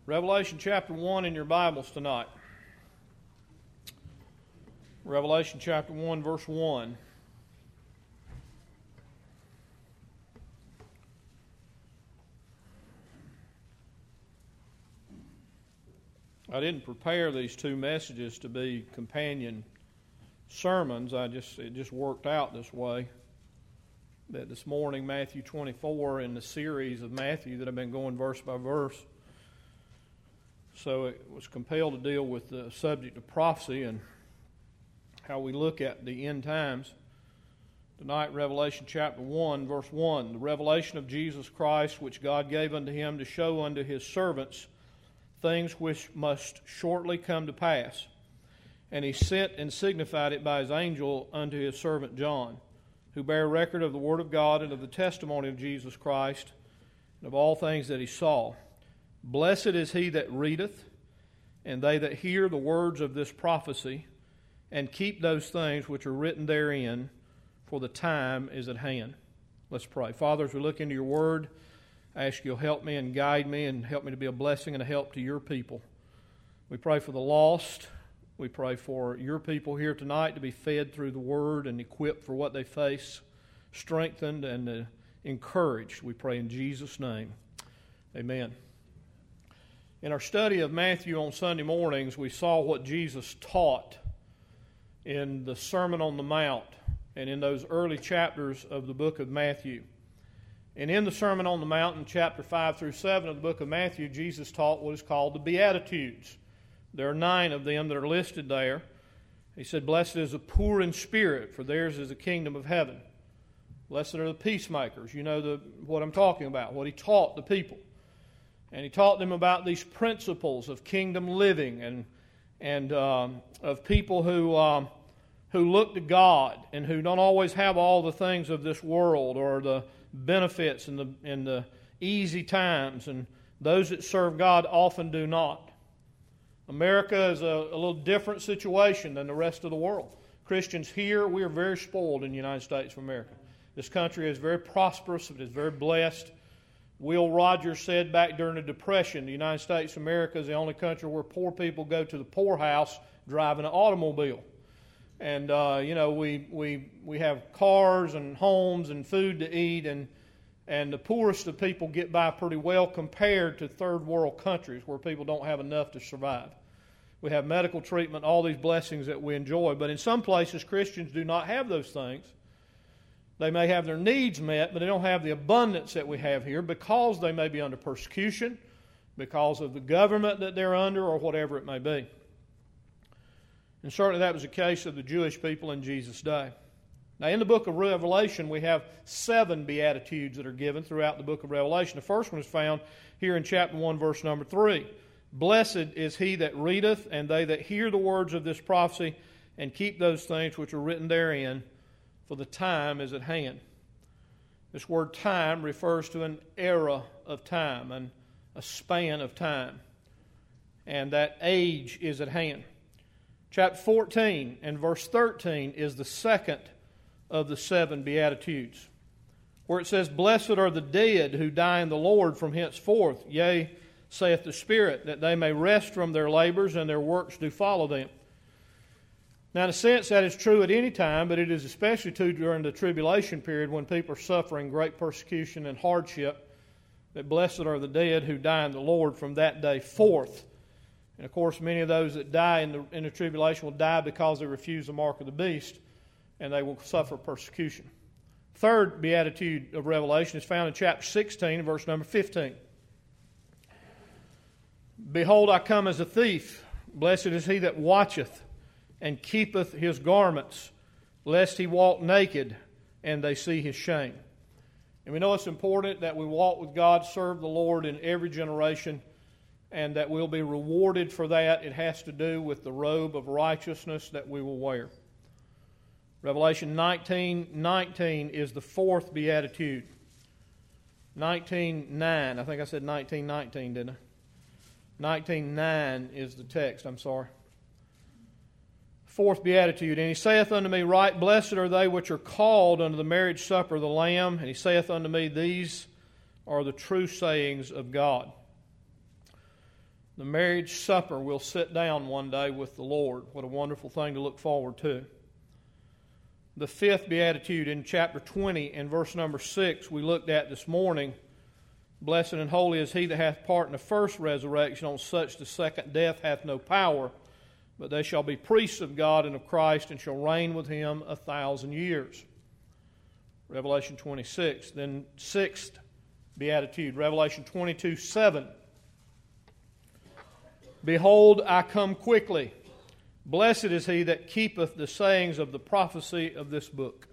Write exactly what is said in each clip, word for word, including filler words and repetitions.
Revelation chapter one in your Bibles tonight. Revelation chapter one, verse one. I didn't prepare these two messages to be companion sermons. I just it just worked out this way. That this morning, Matthew twenty-four, in the series of Matthew that I've been going verse by verse. So it was compelled to deal with the subject of prophecy and how we look at the end times. Tonight, Revelation chapter one, verse one, the revelation of Jesus Christ, which God gave unto him to show unto his servants things which must shortly come to pass. And he sent and signified it by his angel unto his servant John, who bare record of the word of God and of the testimony of Jesus Christ, and of all things that he saw. Blessed is he that readeth, and they that hear the words of this prophecy, and keep those things which are written therein, for the time is at hand. Let's pray. Father, as we look into your word, I ask you'll help me and guide me and help me to be a blessing and a help to your people. We pray for the lost. We pray for your people here tonight to be fed through the word and equipped for what they face, strengthened and uh, encouraged. We pray in Jesus' name. Amen. In our study of Matthew on Sunday mornings, we saw what Jesus taught in the Sermon on the Mount and in those early chapters of the book of Matthew. And in the Sermon on the Mount, in chapter five through seven of the book of Matthew, Jesus taught what is called the Beatitudes. There are nine of them that are listed there. He said, "Blessed is the poor in spirit, for theirs is the kingdom of heaven. Blessed are the peacemakers." You know the, what I'm talking about, what he taught the people. And he taught them about these principles of kingdom living and and um, of people who um, who look to God and who don't always have all the things of this world or the benefits and the and the easy times, and those that serve God often do not. America is a, a little different situation than the rest of the world. Christians here, we are very spoiled in the United States of America. This country is very prosperous. It is very blessed. Will Rogers said back during the Depression, the United States of America is the only country where poor people go to the poorhouse driving an automobile. And, uh, you know, we, we we have cars and homes and food to eat, and and the poorest of people get by pretty well compared to third world countries where people don't have enough to survive. We have medical treatment, all these blessings that we enjoy. But in some places, Christians do not have those things. They may have their needs met, but they don't have the abundance that we have here because they may be under persecution, because of the government that they're under, or whatever it may be. And certainly that was the case of the Jewish people in Jesus' day. Now, in the book of Revelation, we have seven Beatitudes that are given throughout the book of Revelation. The first one is found here in chapter one, verse number three. "Blessed is he that readeth, and they that hear the words of this prophecy, and keep those things which are written therein, for the time is at hand." This word time refers to an era of time and a span of time. And that age is at hand. Chapter fourteen and verse thirteen is the second of the seven Beatitudes, where it says, "Blessed are the dead who die in the Lord from henceforth. Yea, saith the Spirit, that they may rest from their labors, and their works do follow them." Now, in a sense, that is true at any time, but it is especially true during the tribulation period when people are suffering great persecution and hardship, that blessed are the dead who die in the Lord from that day forth. And, of course, many of those that die in the, in the tribulation will die because they refuse the mark of the beast, and they will suffer persecution. Third beatitude of Revelation is found in chapter sixteen, verse number fifteen. "Behold, I come as a thief. Blessed is he that watcheth, and keepeth his garments, lest he walk naked, and they see his shame." And we know it's important that we walk with God, serve the Lord in every generation, and that we'll be rewarded for that. It has to do with the robe of righteousness that we will wear. Revelation nineteen nineteen is the fourth beatitude. nineteen nine, I think I said nineteen nineteen, didn't I? nineteen nine is the text, I'm sorry. Fourth beatitude, "And he saith unto me, Right blessed are they which are called unto the marriage supper of the Lamb. And he saith unto me, These are the true sayings of God." The marriage supper, we'll sit down one day with the Lord. What a wonderful thing to look forward to. The fifth beatitude in chapter twenty and verse number six we looked at this morning. Blessed and holy is he that hath part in the first resurrection. On such the second death hath no power. But they shall be priests of God and of Christ, and shall reign with him a thousand years. Revelation twenty-six. Then sixth beatitude, Revelation twenty-two seven. Behold, I come quickly. Blessed is he that keepeth the sayings of the prophecy of this book.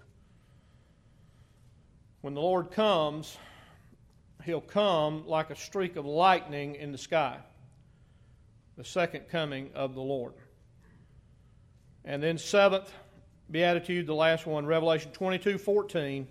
When the Lord comes, he'll come like a streak of lightning in the sky. The second coming of the Lord. And then seventh beatitude, the last one, Revelation twenty-two fourteen.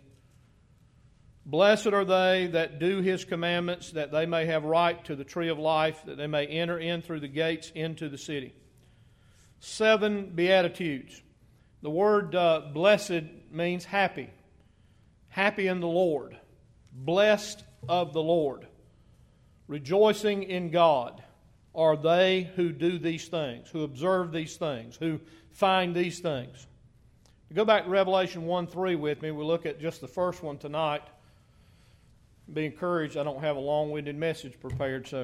Blessed are they that do his commandments, that they may have right to the tree of life, that they may enter in through the gates into the city. Seven beatitudes. The word uh, blessed means happy. Happy in the Lord. Blessed of the Lord. Rejoicing in God are they who do these things, who observe these things, who find these things. Go back to Revelation one three with me. We'll look at just the first one tonight. Be encouraged. I don't have a long-winded message prepared, so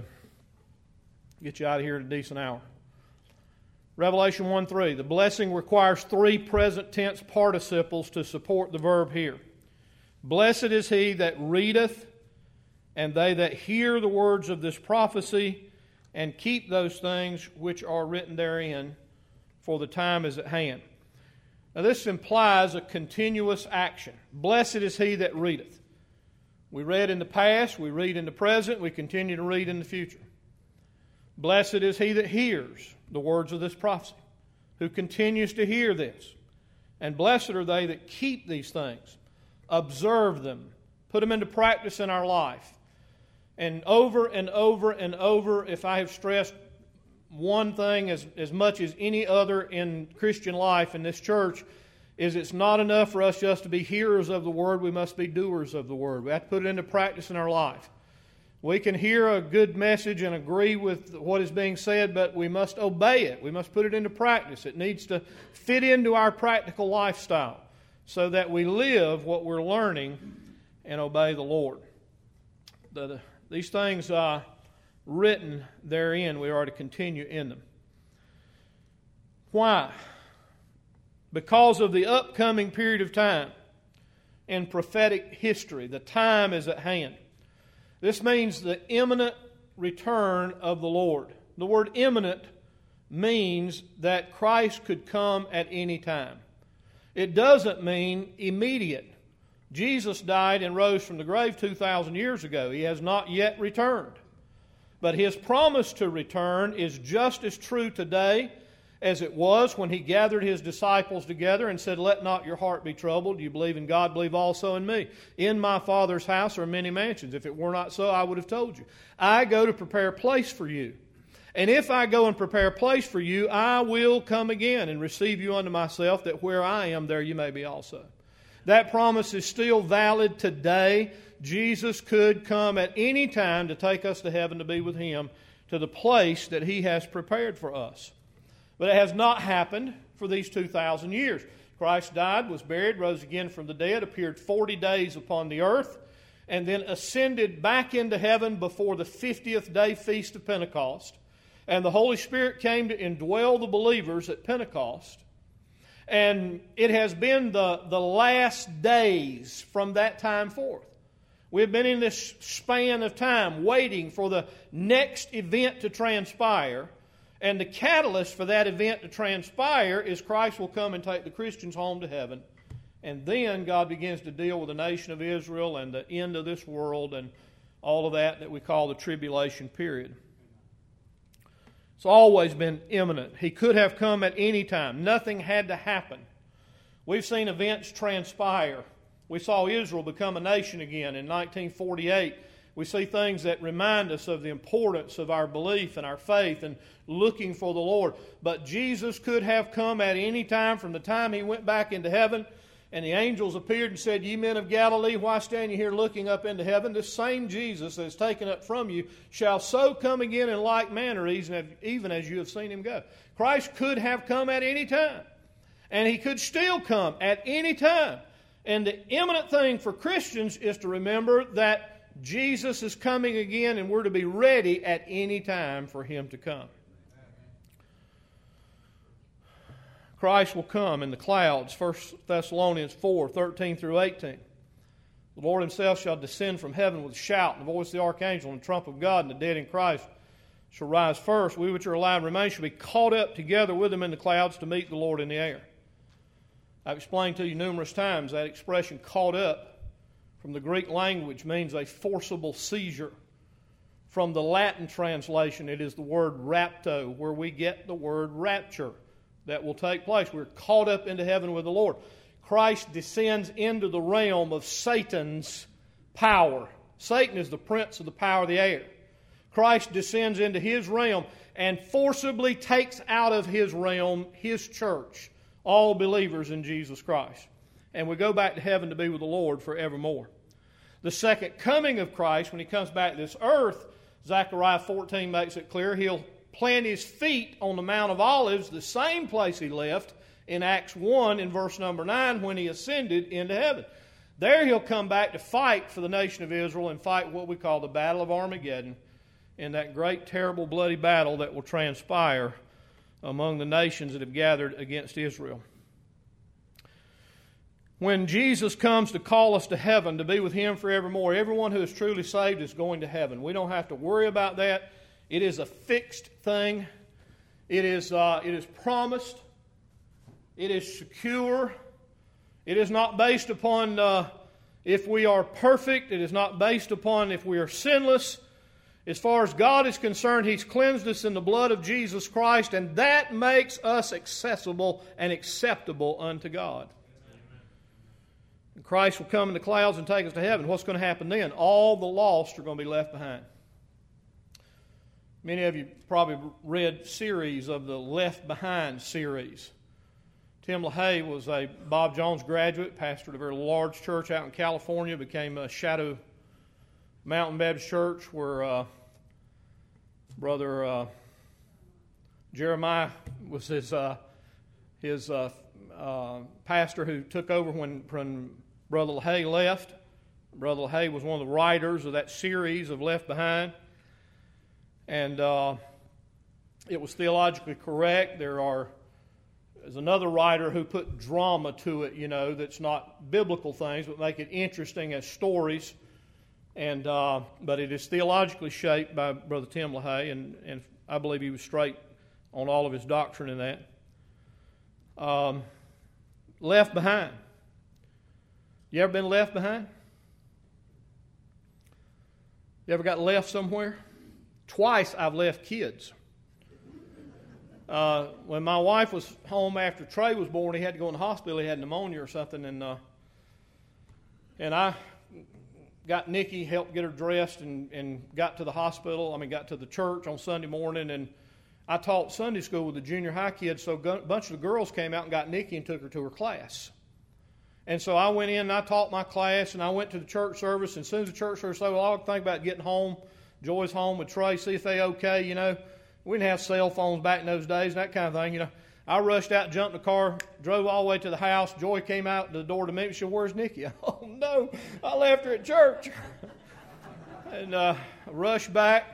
get you out of here at a decent hour. Revelation one three. The blessing requires three present tense participles to support the verb here. Blessed is he that readeth, and they that hear the words of this prophecy, and keep those things which are written therein, for the time is at hand. Now this implies a continuous action. Blessed is he that readeth. We read in the past, we read in the present, we continue to read in the future. Blessed is he that hears the words of this prophecy, who continues to hear this. And blessed are they that keep these things, observe them, put them into practice in our life. And over and over and over, if I have stressed one thing as, as much as any other in Christian life in this church, is it's not enough for us just to be hearers of the Word, we must be doers of the Word. We have to put it into practice in our life. We can hear a good message and agree with what is being said, but we must obey it. We must put it into practice. It needs to fit into our practical lifestyle so that we live what we're learning and obey the Lord. The, the, these things uh, written therein, we are to continue in them. Why? Because of the upcoming period of time in prophetic history. The time is at hand. This means the imminent return of the Lord. The word imminent means that Christ could come at any time. It doesn't mean immediate. Jesus died and rose from the grave two thousand years ago. He has not yet returned. But His promise to return is just as true today as it was when He gathered His disciples together and said, "Let not your heart be troubled. You believe in God, believe also in me. In my Father's house are many mansions. If it were not so, I would have told you. I go to prepare a place for you. And if I go and prepare a place for you, I will come again and receive you unto myself, that where I am, there you may be also." That promise is still valid today. Jesus could come at any time to take us to heaven to be with Him, to the place that He has prepared for us. But it has not happened for these two thousand years. Christ died, was buried, rose again from the dead, appeared forty days upon the earth, and then ascended back into heaven before the fiftieth day feast of Pentecost. And the Holy Spirit came to indwell the believers at Pentecost. And it has been the, the last days from that time forth. We've been in this span of time waiting for the next event to transpire. And the catalyst for that event to transpire is Christ will come and take the Christians home to heaven. And then God begins to deal with the nation of Israel and the end of this world and all of that that we call the tribulation period. It's always been imminent. He could have come at any time. Nothing had to happen. We've seen events transpire. We saw Israel become a nation again in nineteen forty-eight. We see things that remind us of the importance of our belief and our faith and looking for the Lord. But Jesus could have come at any time from the time He went back into heaven and the angels appeared and said, Ye men of Galilee, why stand ye here looking up into heaven? This same Jesus that is taken up from you shall so come again in like manner, even as you have seen him go. Christ could have come at any time, and he could still come at any time. And the imminent thing for Christians is to remember that Jesus is coming again, and we're to be ready at any time for him to come. Christ will come in the clouds, First Thessalonians four, thirteen through eighteen. The Lord himself shall descend from heaven with a shout, and the voice of the archangel, and the trump of God, and the dead in Christ shall rise first. We which are alive and remain shall be caught up together with them in the clouds to meet the Lord in the air. I've explained to you numerous times that expression caught up from the Greek language means a forcible seizure. From the Latin translation, it is the word rapto, where we get the word rapture. That will take place. We're caught up into heaven with the Lord. Christ descends into the realm of Satan's power. Satan is the prince of the power of the air. Christ descends into his realm and forcibly takes out of his realm his church, all believers in Jesus Christ. And we go back to heaven to be with the Lord forevermore. The second coming of Christ, when he comes back to this earth, Zechariah fourteen makes it clear, he'll plant his feet on the Mount of Olives, the same place he left in Acts one in verse number nine when he ascended into heaven. There he'll come back to fight for the nation of Israel and fight what we call the Battle of Armageddon, in that great, terrible, bloody battle that will transpire among the nations that have gathered against Israel. When Jesus comes to call us to heaven, to be with him forevermore, everyone who is truly saved is going to heaven. We don't have to worry about that. It is a fixed thing. It is, uh, it is promised. It is secure. It is not based upon uh, if we are perfect. It is not based upon if we are sinless. As far as God is concerned, he's cleansed us in the blood of Jesus Christ, and that makes us accessible and acceptable unto God. And Christ will come in the clouds and take us to heaven. What's going to happen then? All the lost are going to be left behind. Many of you probably read series of the Left Behind series. Tim LaHaye was a Bob Jones graduate, pastored a very large church out in California, became a Shadow Mountain Baptist Church where uh, Brother uh, Jeremiah was his uh, his uh, uh, pastor who took over when, when Brother LaHaye left. Brother LaHaye was one of the writers of that series of Left Behind. And uh, it was theologically correct. There are, there's another writer who put drama to it, you know, that's not biblical things, but make it interesting as stories. And uh, but it is theologically shaped by Brother Tim LaHaye, and, and I believe he was straight on all of his doctrine in that. Um, left behind. You ever been left behind? You ever got left somewhere? Twice I've left kids. Uh, when my wife was home after Trey was born, he had to go in the hospital. He had pneumonia or something, and uh, and I got Nikki, helped get her dressed, and, and got to the hospital. I mean, got to the church on Sunday morning, and I taught Sunday school with the junior high kids. So a bunch of the girls came out and got Nikki and took her to her class. And so I went in and I taught my class, and I went to the church service. And as soon as the church service said, well, I'll think about getting home. Joy's home with Trey, see if they okay, you know. We didn't have cell phones back in those days, that kind of thing, you know. I rushed out, jumped in the car, drove all the way to the house. Joy came out the door to meet me. She said, where's Nikki? Oh, no, I left her at church. and uh, I rushed back.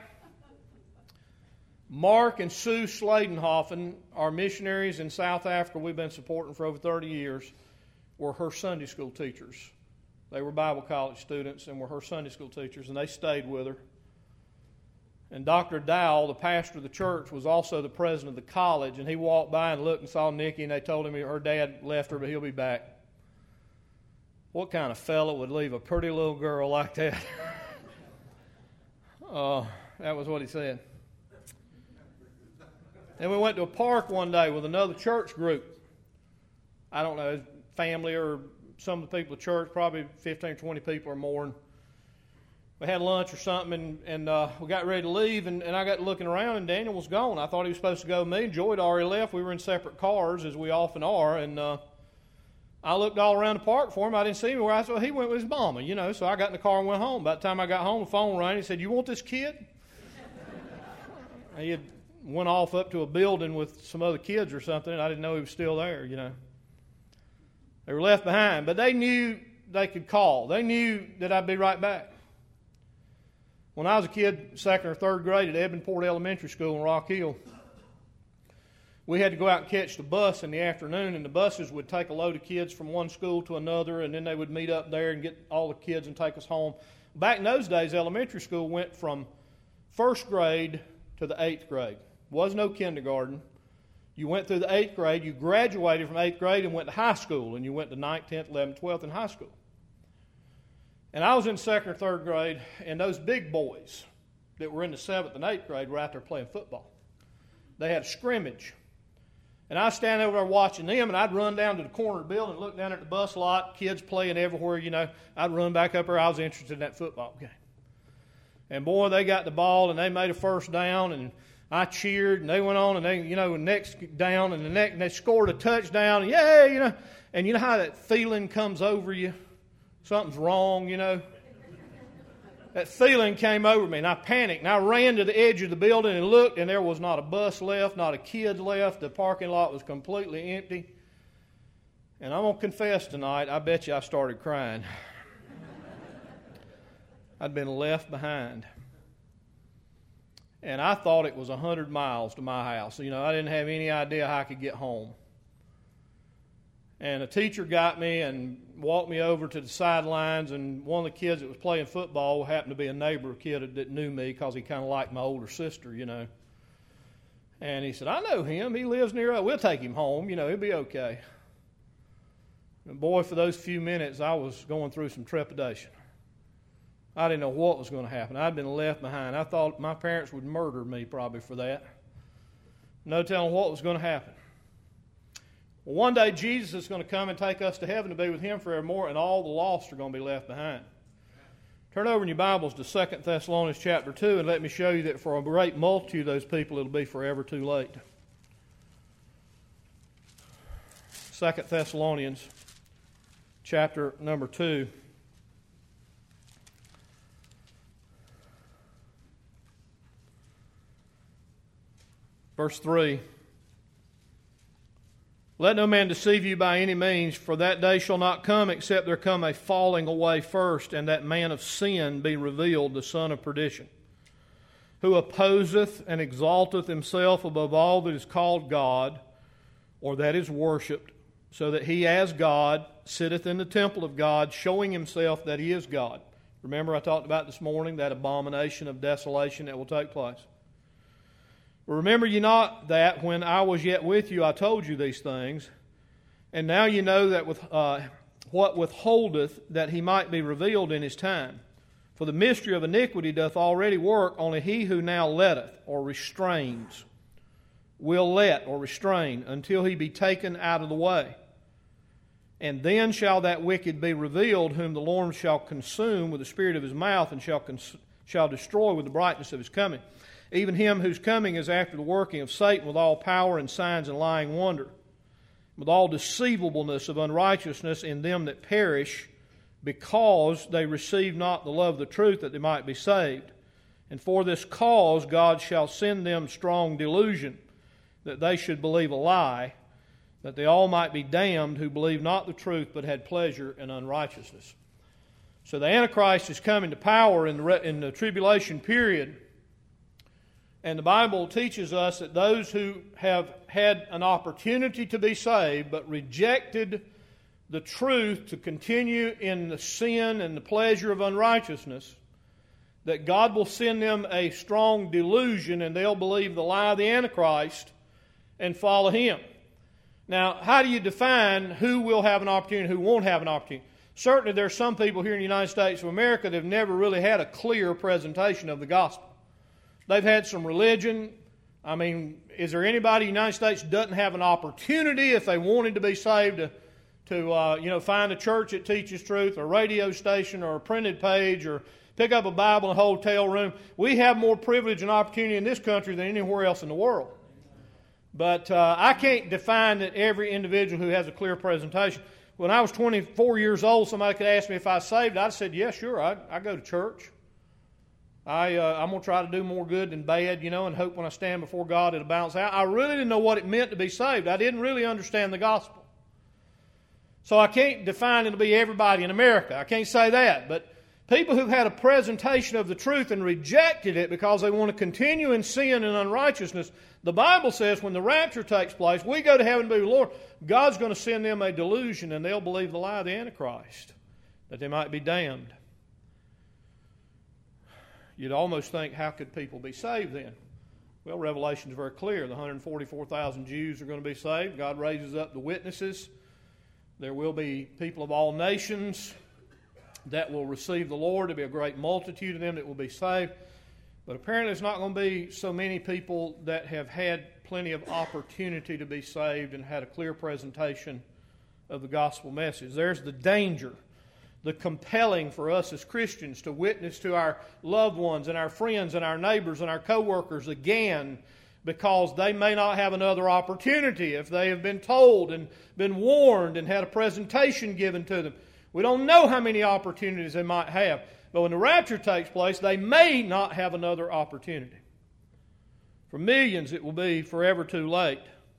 Mark and Sue Sladenhoffen, our missionaries in South Africa we've been supporting for over thirty years, were her Sunday school teachers. They were Bible college students and were her Sunday school teachers, and they stayed with her. And Doctor Dowell, the pastor of the church, was also the president of the college, and he walked by and looked and saw Nikki, and they told him her dad left her, but he'll be back. What kind of fellow would leave a pretty little girl like that? uh, that was what he said. And we went to a park one day with another church group. I don't know, family or some of the people at church, probably fifteen, twenty people or more. And we had lunch or something, and, and uh, we got ready to leave, and, and I got looking around, and Daniel was gone. I thought he was supposed to go with me. Joy had already left. We were in separate cars, as we often are, and uh, I looked all around the park for him. I didn't see him. Where I said, he went with his mama, you know. So I got in the car and went home. By the time I got home, the phone rang. He said, "You want this kid?" He had went off up to a building with some other kids or something. I didn't know he was still there, you know. They were left behind. But they knew they could call. They knew that I'd be right back. When I was a kid, second or third grade at Edmondport Elementary School in Rock Hill, we had to go out and catch the bus in the afternoon, and the buses would take a load of kids from one school to another, and then they would meet up there and get all the kids and take us home. Back in those days, elementary school went from first grade to the eighth grade. There was no kindergarten. You went through the eighth grade, you graduated from eighth grade and went to high school, and you went to ninth, tenth, eleventh, twelfth in high school. And I was in second or third grade, and those big boys that were in the seventh and eighth grade were out there playing football. They had a scrimmage. And I was standing over there watching them, and I'd run down to the corner of the building and look down at the bus lot, kids playing everywhere, you know. I'd run back up there. I was interested in that football game. And, boy, they got the ball, and they made a first down, and I cheered, and they went on, and they, you know, next down, and the next, and they scored a touchdown, and yay, you know. And you know how that feeling comes over you? Something's wrong, you know. That feeling came over me, and I panicked, and I ran to the edge of the building and looked, and there was not a bus left, not a kid left. The parking lot was completely empty. And I'm going to confess tonight, I bet you I started crying. I'd been left behind. And I thought it was one hundred miles to my house. You know, I didn't have any idea how I could get home. And a teacher got me and walked me over to the sidelines, and one of the kids that was playing football happened to be a neighbor kid that knew me because he kind of liked my older sister, you know. And he said, "I know him. He lives near us. We'll take him home. You know, he'll be okay." And boy, for those few minutes, I was going through some trepidation. I didn't know what was going to happen. I'd been left behind. I thought my parents would murder me probably for that. No telling what was going to happen. Well, one day Jesus is going to come and take us to heaven to be with Him forevermore, and all the lost are going to be left behind. Turn over in your Bibles to Second Thessalonians chapter two, and let me show you that for a great multitude of those people, it'll be forever too late. Second Thessalonians chapter number two. Verse three. "Let no man deceive you by any means, for that day shall not come except there come a falling away first, and that man of sin be revealed, the son of perdition, who opposeth and exalteth himself above all that is called God, or that is worshipped, so that he as God sitteth in the temple of God, showing himself that he is God." Remember I talked about this morning that abomination of desolation that will take place. "Remember ye not that when I was yet with you I told you these things, and now you know that with uh, what withholdeth that he might be revealed in his time. For the mystery of iniquity doth already work, only he who now letteth or restrains will let or restrain until he be taken out of the way. And then shall that wicked be revealed, whom the Lord shall consume with the spirit of his mouth, and shall cons- shall destroy with the brightness of his coming. Even him whose coming is after the working of Satan with all power and signs and lying wonder, with all deceivableness of unrighteousness in them that perish, because they receive not the love of the truth, that they might be saved. And for this cause God shall send them strong delusion, that they should believe a lie, that they all might be damned who believe not the truth, but had pleasure in unrighteousness." So the Antichrist is coming to power in the, in the tribulation period. And the Bible teaches us that those who have had an opportunity to be saved but rejected the truth to continue in the sin and the pleasure of unrighteousness, that God will send them a strong delusion and they'll believe the lie of the Antichrist and follow him. Now, how do you define who will have an opportunity and who won't have an opportunity? Certainly there are some people here in the United States of America that have never really had a clear presentation of the gospel. They've had some religion. I mean, is there anybody in the United States that doesn't have an opportunity if they wanted to be saved to, to uh, you know, find a church that teaches truth, or a radio station, or a printed page, or pick up a Bible in a hotel room? We have more privilege and opportunity in this country than anywhere else in the world. But uh, I can't define that every individual who has a clear presentation. when I was twenty-four years old, somebody could ask me if I was saved. I'd said, yeah, sure, I, I go to church. I, uh, I'm going to try to do more good than bad, you know, and hope when I stand before God it'll balance out. I really didn't know what it meant to be saved. I didn't really understand the gospel. So I can't define it to be everybody in America. I can't say that. But people who've had a presentation of the truth and rejected it because they want to continue in sin and unrighteousness, the Bible says when the rapture takes place, we go to heaven to be with the Lord, God's going to send them a delusion and they'll believe the lie of the Antichrist, that they might be damned. You'd almost think, how could people be saved then? Well, Revelation is very clear. The one hundred forty-four thousand Jews are going to be saved. God raises up the witnesses. There will be people of all nations that will receive the Lord. There will be a great multitude of them that will be saved. But apparently there's not going to be so many people that have had plenty of opportunity to be saved and had a clear presentation of the gospel message. There's the danger, the compelling for us as Christians to witness to our loved ones and our friends and our neighbors and our co-workers again, because they may not have another opportunity if they have been told and been warned and had a presentation given to them. We don't know how many opportunities they might have, but when the rapture takes place, they may not have another opportunity. For millions, it will be forever too late.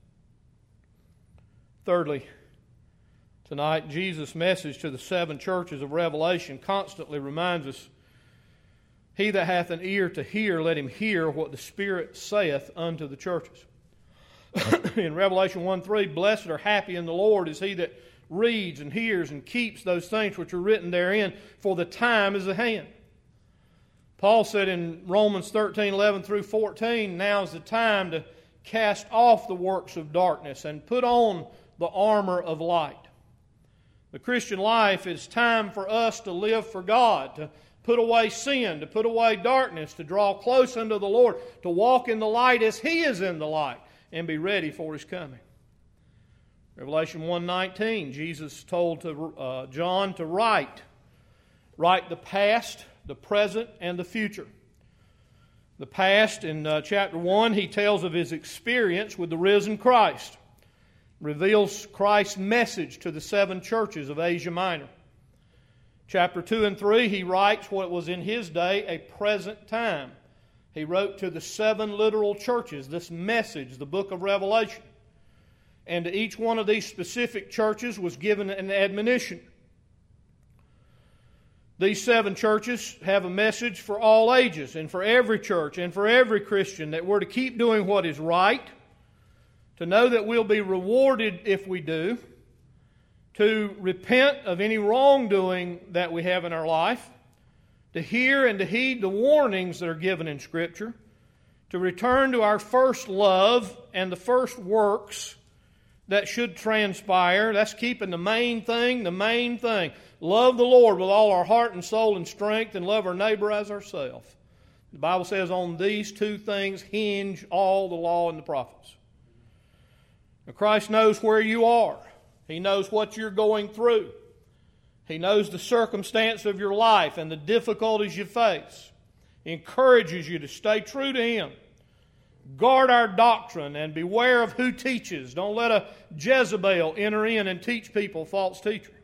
Thirdly, tonight, Jesus' message to the seven churches of Revelation constantly reminds us, he that hath an ear to hear, let him hear what the Spirit saith unto the churches. In Revelation one three, blessed or happy in the Lord is he that reads and hears and keeps those things which are written therein, for the time is at hand. Paul said in Romans thirteen eleven through fourteen, now is the time to cast off the works of darkness and put on the armor of light. The Christian life is time for us to live for God, to put away sin, to put away darkness, to draw close unto the Lord, to walk in the light as He is in the light, and be ready for His coming. Revelation one nineteen, Jesus told to uh, John to write. Write the past, the present, and the future. The past, in uh, chapter one, he tells of his experience with the risen Christ. Reveals Christ's message to the seven churches of Asia Minor. Chapter two and three, he writes what was in his day a present time. He wrote to the seven literal churches this message, the book of Revelation. And to each one of these specific churches was given an admonition. These seven churches have a message for all ages and for every church and for every Christian, that we're to keep doing what is right, to know that we'll be rewarded if we do, to repent of any wrongdoing that we have in our life, to hear and to heed the warnings that are given in Scripture, to return to our first love and the first works that should transpire. That's keeping the main thing, the main thing. Love the Lord with all our heart and soul and strength, and love our neighbor as ourselves. The Bible says on these two things hinge all the law and the prophets. Now, Christ knows where you are. He knows what you're going through. He knows the circumstance of your life and the difficulties you face. He encourages you to stay true to Him. Guard our doctrine and beware of who teaches. Don't let a Jezebel enter in and teach people false teaching.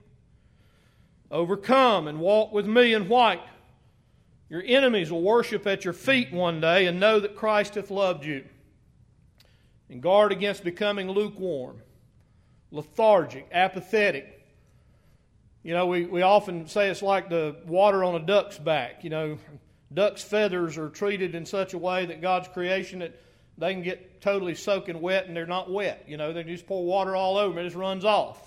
Overcome and walk with me in white. Your enemies will worship at your feet one day and know that Christ hath loved you. And guard against becoming lukewarm, lethargic, apathetic. You know, we, we often say it's like the water on a duck's back. You know, duck's feathers are treated in such a way that God's creation that they can get totally soaking wet and they're not wet. You know, they just pour water all over them and it just runs off.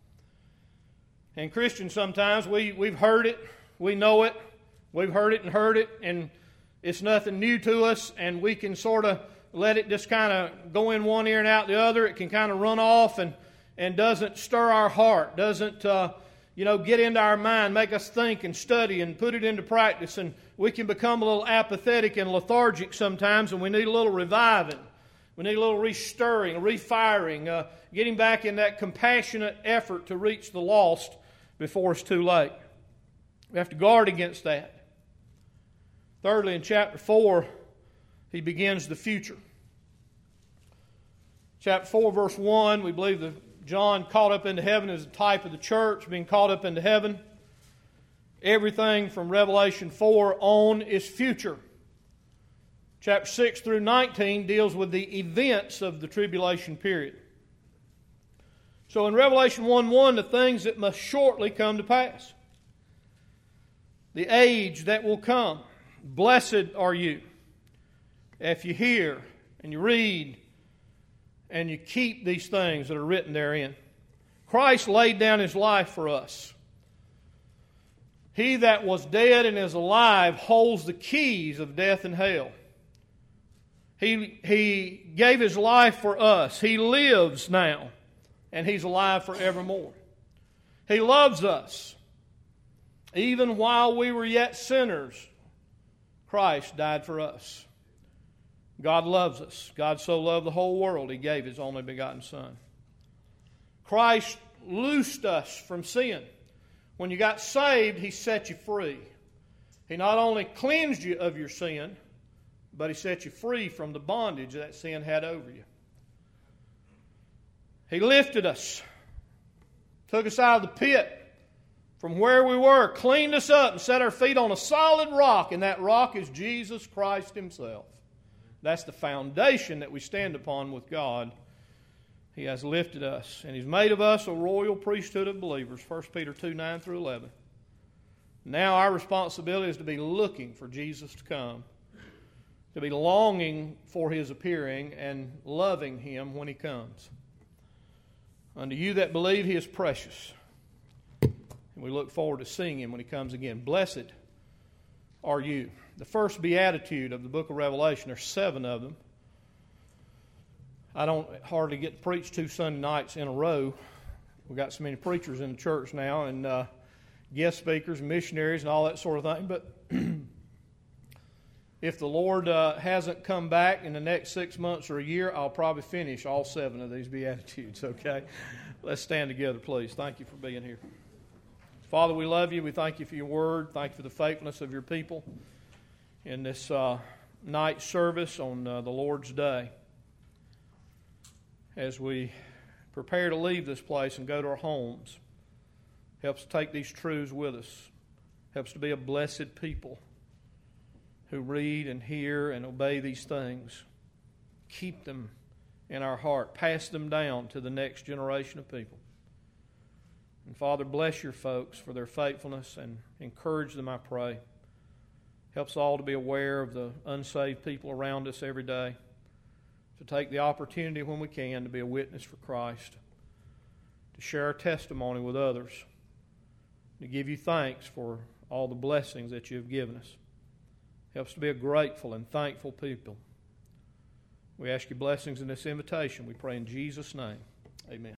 And Christians sometimes, we, we've heard it, we know it, we've heard it and heard it, and it's nothing new to us, and we can sort of let it just kind of go in one ear and out the other. It can kind of run off and, and doesn't stir our heart, doesn't, uh, you know, get into our mind, make us think and study and put it into practice. And we can become a little apathetic and lethargic sometimes, and we need a little reviving. We need a little restirring, refiring, uh, getting back in that compassionate effort to reach the lost before it's too late. We have to guard against that. Thirdly, in chapter four, he begins the future. Chapter four, verse one, we believe the John caught up into heaven is a type of the church being caught up into heaven. Everything from Revelation four on is future. Chapter six through nineteen deals with the events of the tribulation period. So in Revelation one one, the things that must shortly come to pass. The age that will come. Blessed are you if you hear and you read and you keep these things that are written therein. Christ laid down His life for us. He that was dead and is alive holds the keys of death and hell. He, he gave His life for us. He lives now, and He's alive forevermore. He loves us. Even while we were yet sinners, Christ died for us. God loves us. God so loved the whole world, He gave His only begotten Son. Christ loosed us from sin. When you got saved, He set you free. He not only cleansed you of your sin, but He set you free from the bondage that sin had over you. He lifted us, took us out of the pit from where we were, cleaned us up, and set our feet on a solid rock, and that rock is Jesus Christ Himself. That's the foundation that we stand upon with God. He has lifted us, and He's made of us a royal priesthood of believers, First Peter two, nine through eleven. Now our responsibility is to be looking for Jesus to come, to be longing for His appearing and loving Him when He comes. Unto you that believe, He is precious, and we look forward to seeing Him when He comes again. Blessed are you. The first beatitude of the book of Revelation, there's seven of them. I don't hardly get to preach two Sunday nights in a row. We've got so many preachers in the church now, and uh, guest speakers and missionaries and all that sort of thing. But if the Lord uh, hasn't come back in the next six months or a year, I'll probably finish all seven of these Beatitudes, okay? Let's stand together, please. Thank you for being here. Father, we love you. We thank you for your word. Thank you for the faithfulness of your people in this uh, night service on uh, the Lord's Day. As we prepare to leave this place and go to our homes, help us take these truths with us. Help us to be a blessed people who read and hear and obey these things. Keep them in our heart. Pass them down to the next generation of people. And Father, bless your folks for their faithfulness and encourage them, I pray. Help us all to be aware of the unsaved people around us every day. To take the opportunity when we can to be a witness for Christ, to share our testimony with others, to give you thanks for all the blessings that you have given us. Help us to be a grateful and thankful people. We ask you blessings in this invitation. We pray in Jesus' name. Amen.